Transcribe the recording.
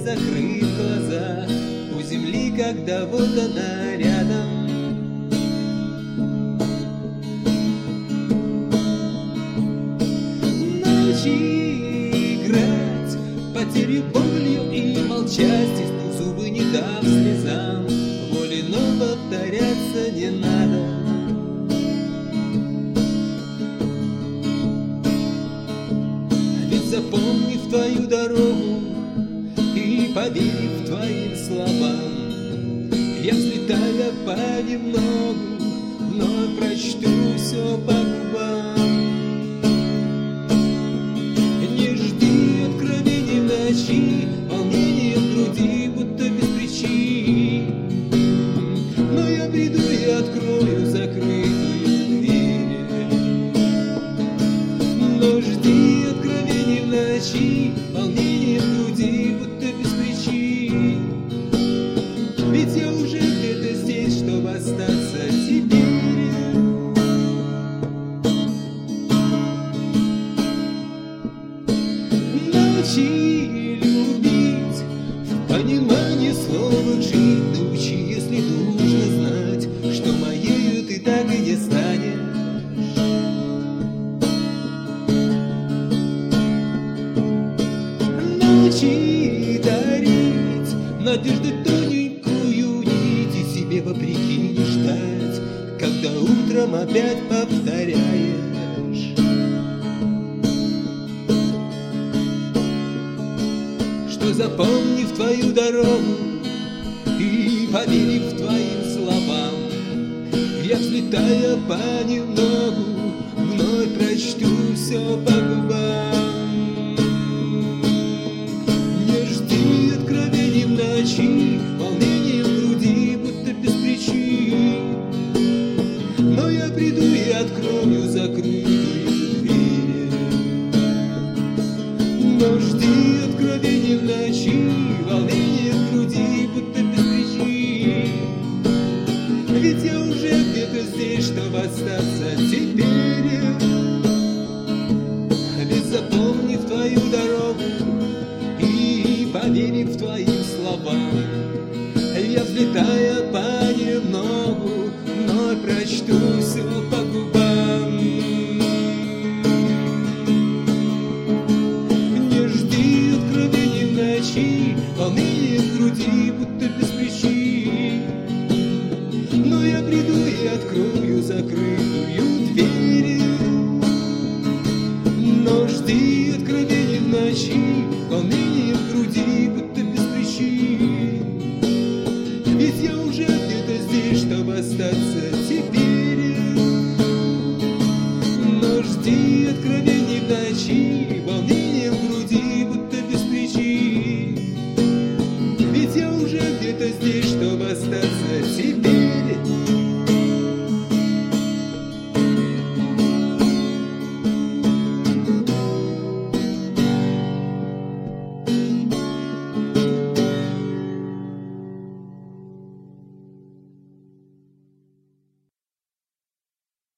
закрыв глаза у земли, когда вот она рядом. Научи играть, потерю болью и молчать, стиснув зубы, не дав слезам воли, но повторяться не надо. Ведь запомнив твою дорогу и поверив твоим словам, я, взлетая понемногу, вновь прочту все по губам. Не жди откровений в ночи, волнение в груди, будто без причин. Но я приду и открою закрытую дверь. Но жди откровений в ночи, волнение в груди, будто без причин. Ведь я уже где-то здесь, чтобы остаться теперь. Научи любить, в понимании слова жить. Научи, если нужно знать, что моею ты так и не станешь. Научи дарить надежду тоненькую нить и себе вопреки не ждать, когда утром опять повторяешь. Что, запомнив твою дорогу и поверив твоим словам, я, взлетая понемногу, вновь прочту все по губам. Не жди откровений в ночи, волнение в груди, будто без причин. Но я приду и открою закрытую дверь. Но жди откровений в ночи, волнение в груди, будто без причин. Ведь я уже где-то здесь, чтобы остаться теперь. Ведь запомнив твою дорогу и поверив твоим словам, я, взлетая понемногу, вновь прочту все по губам. Не жди откровений в ночи, волнение в груди, будто без причин. Но я приду и открою закрытую дверь. Но жди откровений в ночи, волнение в груди, будто без причин. Ведь я уже где-то здесь, чтобы остаться